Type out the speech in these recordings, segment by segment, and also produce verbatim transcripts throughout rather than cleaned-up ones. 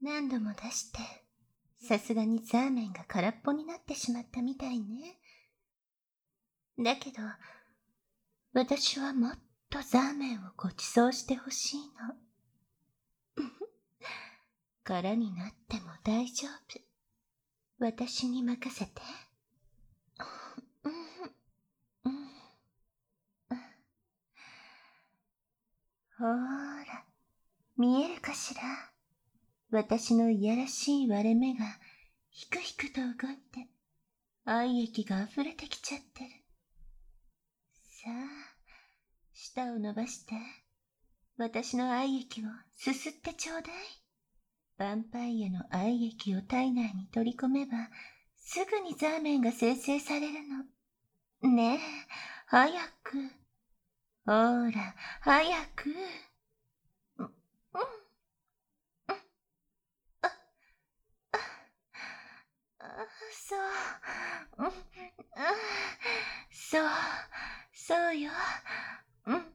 何度も出して、さすがにザーメンが空っぽになってしまったみたいね。だけど、私はもっとザーメンをご馳走してほしいの。空になっても大丈夫。私に任せて。ほーら、見えるかしら。私のいやらしい割れ目がひくひくと動いて、愛液が溢れてきちゃってる。さあ、舌を伸ばして、私の愛液をすすってちょうだい。ヴァンパイアの愛液を体内に取り込めば、すぐにザーメンが生成されるの。ねえ、早く。ほら、早く。うん、うん、うん、あ、あ、あ、そう、うん、あ、そう、そうよ。うん、うん、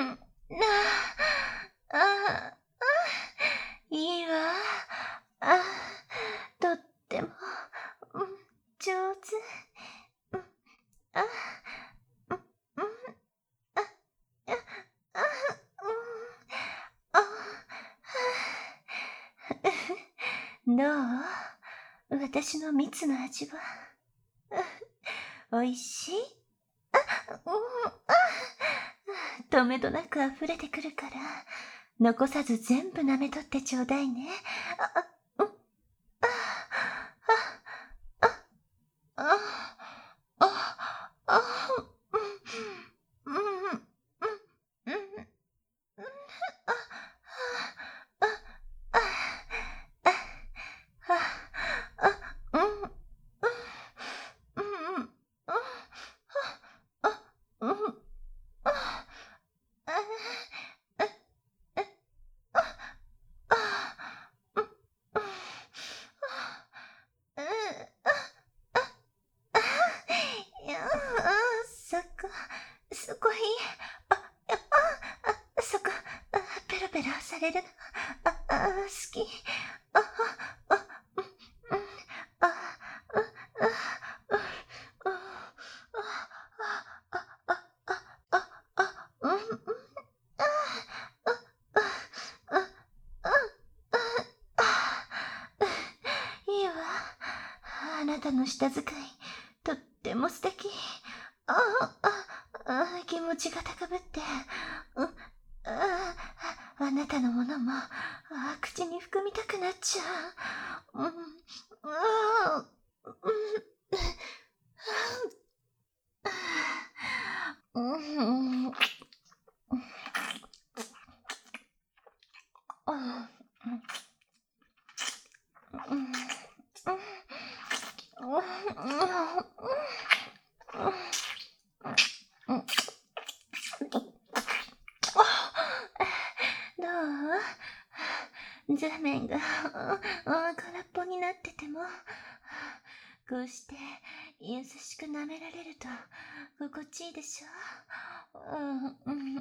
なあ、あ、あ、いいわ。あ、とっても、うん、上手。うん、あ、うん、うん、あ、あ、あ、うん、あ、どう？私の蜜の味は。おいしい？あ、うん、あ、止めどなく溢れてくるから、残さず全部舐めとってちょうだいね。あ、うん、あ、あ、あ、あ、あ、あ、うん、うん、うん、うん、うん、あ、あ、あ、あ、あ、あ、うん、うん、うん、うん、あ、うん、あ、あ、そこ、そこいい。あ、あ、あ、そこ、あ、ペロペロされるの。あ、あ、好き。あ、あ、あ、うん、うん、あ、あ、あ、あ、あ、あ、あ、あ、あ、うん、うん、あ、あ、あ、あ、あ、いいわ。あなたの舌遣い、とっても素敵。ああ、あ、気持ちが高ぶって、うん、あ、あなたのものも、あ、口に含みたくなっちゃう。うん、あ、うん、うん、あ、うん、うん、どう？ザーメンが空っぽになってても、こうして優しく舐められると心地いいでしょ。うんうんうん。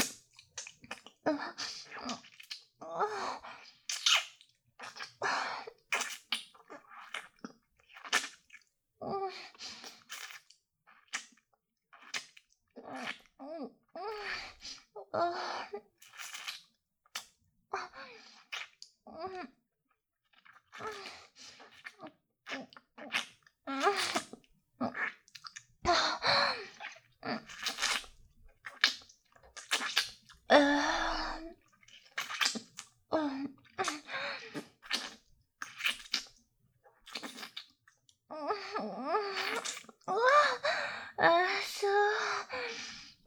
ああ、そう。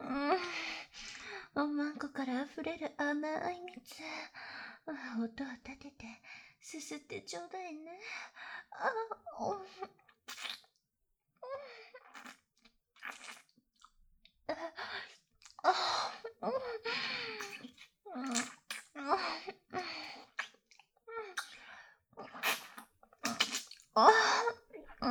うん、おまんこから溢れる甘い蜜。音を立てて、すすってちょうだいね。あ、うん、あ、うん、うん、あ、うん、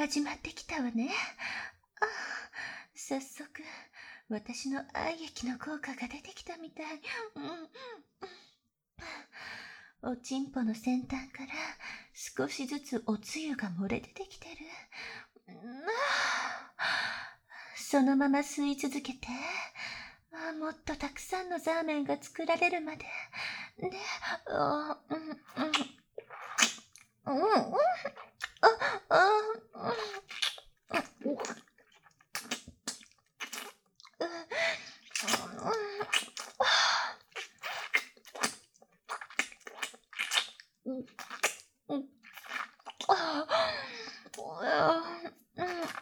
始まってきたわね。あ、早速、私の愛液の効果が出てきたみたい。うん、おちんぽの先端から少しずつおつゆが漏れ出てきてる。うん、そのまま吸い続けて。もっとたくさんのザーメンが作られるまで。ね、あ、うん、うん、うん、うん、あ、あ、うん、うん、うん、うん、あ、うん、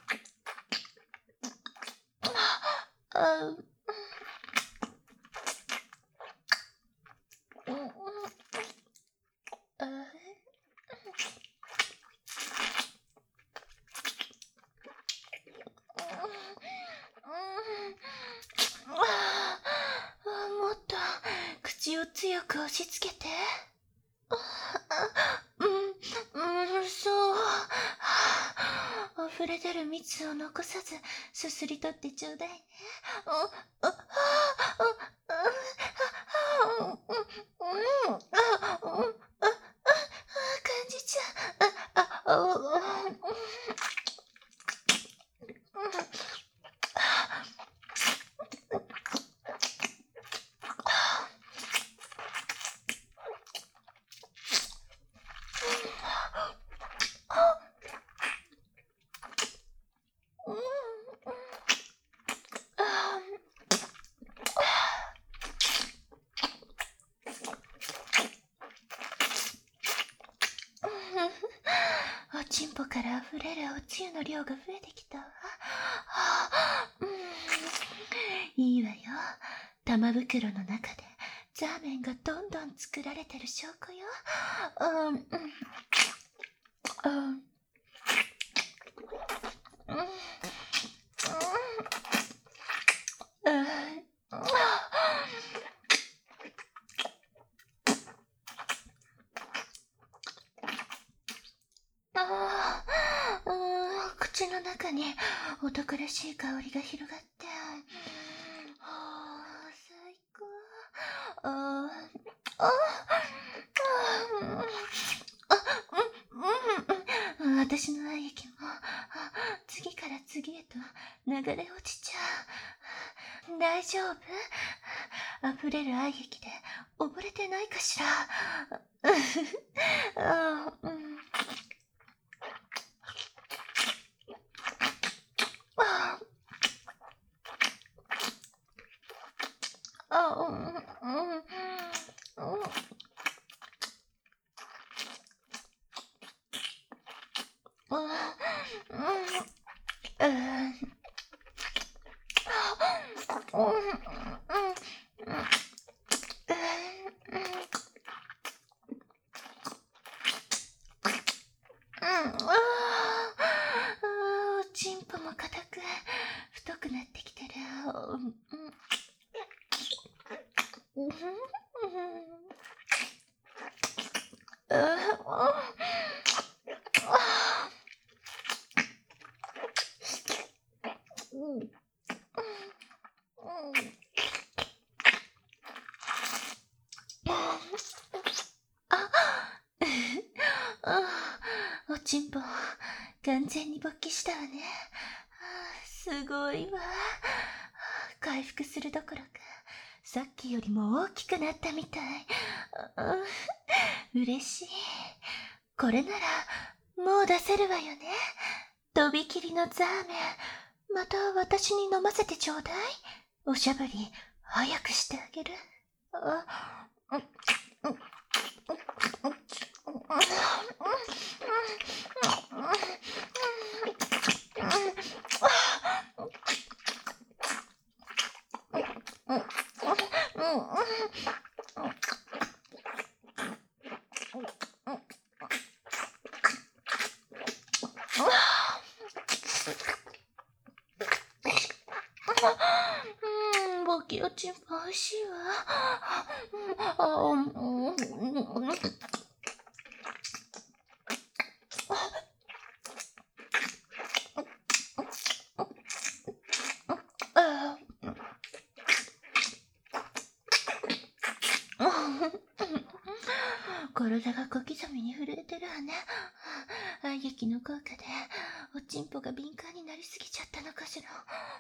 あ、もっと口を強く押し付けて。うん、うん、そう。溢れ出る蜜を残さずすすり取ってちょうだいね。あ、あ、あ、あ、あ、うん、うん、あ、うん、あ、あ、感じちゃう。あ、あ、うん、おちんぽから溢れるおつゆの量が増えてきたわ。うん、いいわよ。玉袋の中でザーメンがどんどん作られてる証拠よ。うん、うん、うん、うん、うん、ああ、口の中に男らしい香りが広がって、ああ、最高。ああ、ああ、うん、うん、私の愛液も次から次へと流れ落ちちゃう。大丈夫？溢れる愛液で溺れてないかしら。あ、うん、あ、あ、うん、うん、うん、うん、うん、おちんぽも硬く太くなってきてる。うん、おちんぽ完全に勃起したわね。すごいわ。回復するどころかさっきよりも大きくなったみたい。嬉しい。これならもう出せるわよね。とびきりのザーメン、また私に飲ませてちょうだい。おしゃぶり早くしてあげる。あ、うん、うん、うん、ボキおちんぽおいしいわ。あ、うん、うん、 体が小刻みに震えてるわね。愛液の効果でおちんぽが敏感になりすぎちゃったのかしら。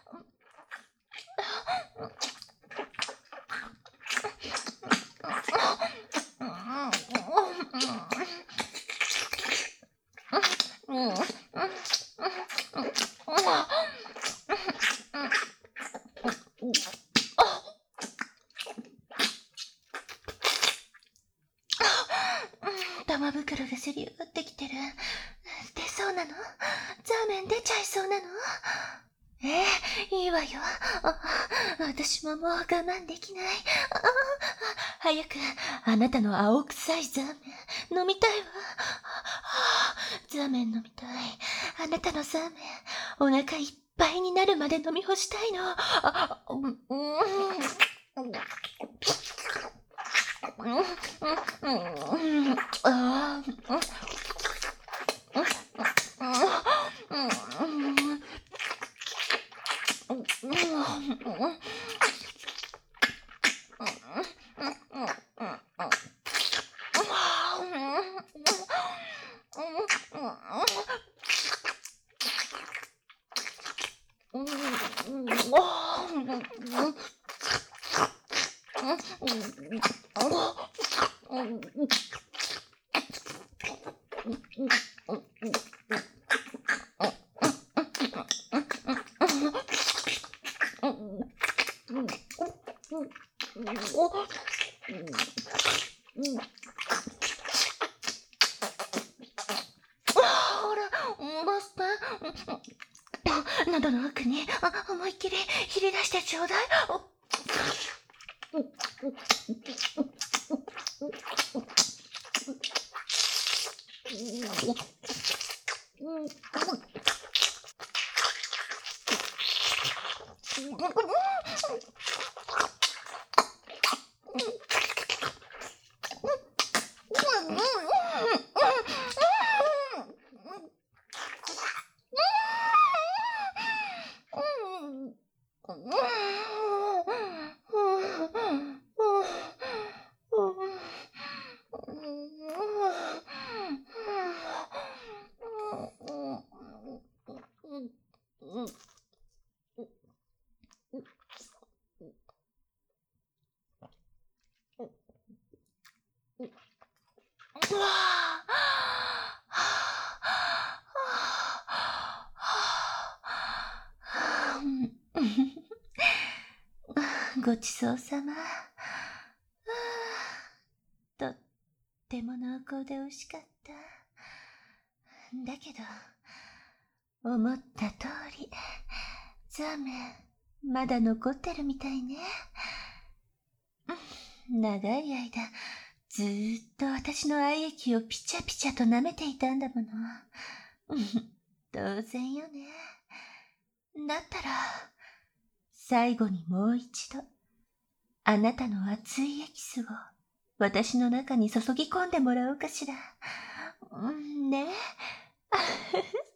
玉袋がせり上がってきてる。出そうなの？ザーメン出ちゃいそうなの？ええ、いいわよ。あ、私ももう我慢できない。あ、早く、あなたの青臭いザーメン、飲みたいわ。ザーメン飲みたい。あなたのザーメン、お腹いっぱいになるまで飲み干したいの。あ、うん、うん、あ喉の奥にあ思いっきりひり出してちょうだい。ごちそうさま。とっても濃厚で美味しかった。だけど、思った通り、ザーメン、まだ残ってるみたいね。長い間、ずーっと私の愛液をピチャピチャと舐めていたんだもの。当然よね。だったら、最後にもう一度、あなたの熱いエキスを私の中に注ぎ込んでもらおうかしら。ねえ。